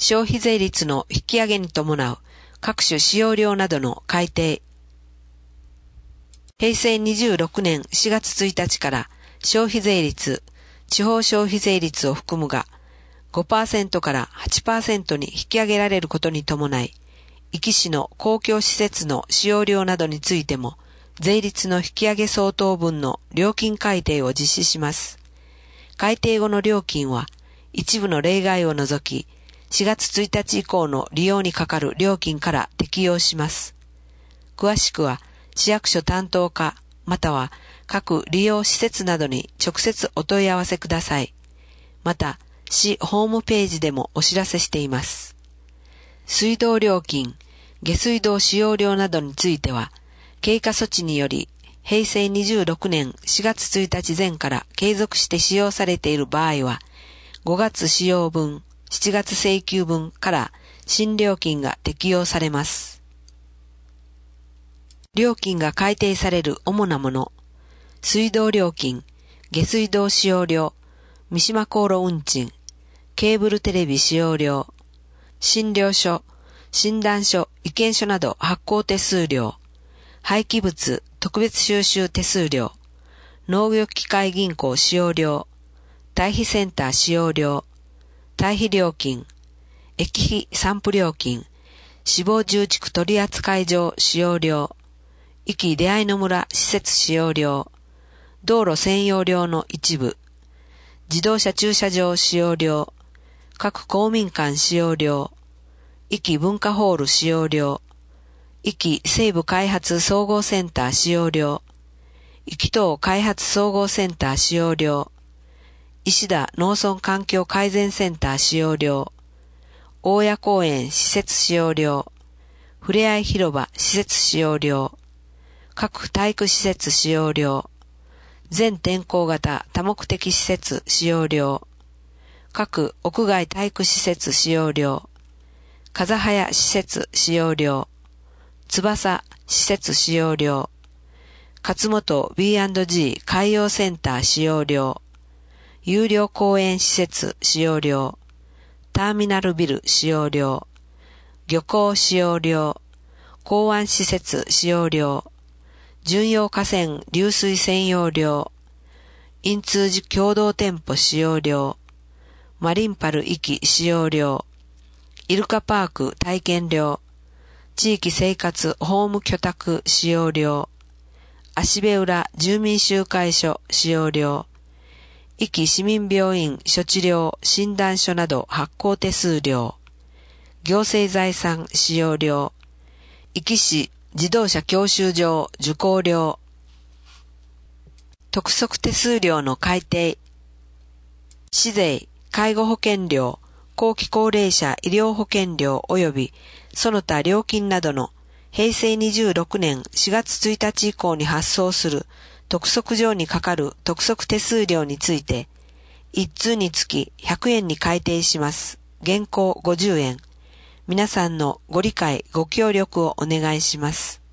消費税率の引き上げに伴う各種使用料などの改定。平成26年4月1日から消費税率、地方消費税率を含むが 5% から 8% に引き上げられることに伴い、壱岐市の公共施設の使用料などについても税率の引き上げ相当分の料金改定を実施します。改定後の料金は一部の例外を除き、4月1日以降の利用にかかる料金から適用します。詳しくは市役所担当課または各利用施設などに直接お問い合わせください。また、市ホームページでもお知らせしています。水道料金、下水道使用料などについては、経過措置により平成26年4月1日前から継続して使用されている場合は、5月使用分、7月請求分から新料金が適用されます。料金が改定される主なもの、水道料金、下水道使用料、三島航路運賃、ケーブルテレビ使用料、診療所、診断書、意見書など発行手数料、廃棄物特別収集手数料、農業機械銀行使用料、堆肥センター使用料、堆肥料金、液費散布料金、死亡重畜取扱場使用料、壱岐出会いの村施設使用料、道路専用料の一部、自動車駐車場使用料、各公民館使用料、壱岐文化ホール使用料、壱岐西部開発総合センター使用料、壱岐島開発総合センター使用料、石田農村環境改善センター使用料、大谷公園施設使用料、ふれあい広場施設使用料、各体育施設使用料、全天候型多目的施設使用料、各屋外体育施設使用料、風早施設使用料、翼施設使用料、勝本 B&G 海洋センター使用料、有料公園施設使用料、ターミナルビル使用料、漁港使用料、港湾施設使用料、巡洋河川流水専用料、因通寺共同店舗使用料、マリンパル壱岐使用料、イルカパーク体験料、地域生活ホーム居宅使用料、芦部浦住民集会所使用料、壱岐市民病院処置料診断書など発行手数料、行政財産使用料、壱岐市自動車教習場受講料、督促手数料の改定、市税、介護保険料、後期高齢者医療保険料及びその他料金などの平成26年4月1日以降に発送する督促状にかかる督促手数料について、1通につき100円に改定します。現行50円。皆さんのご理解、ご協力をお願いします。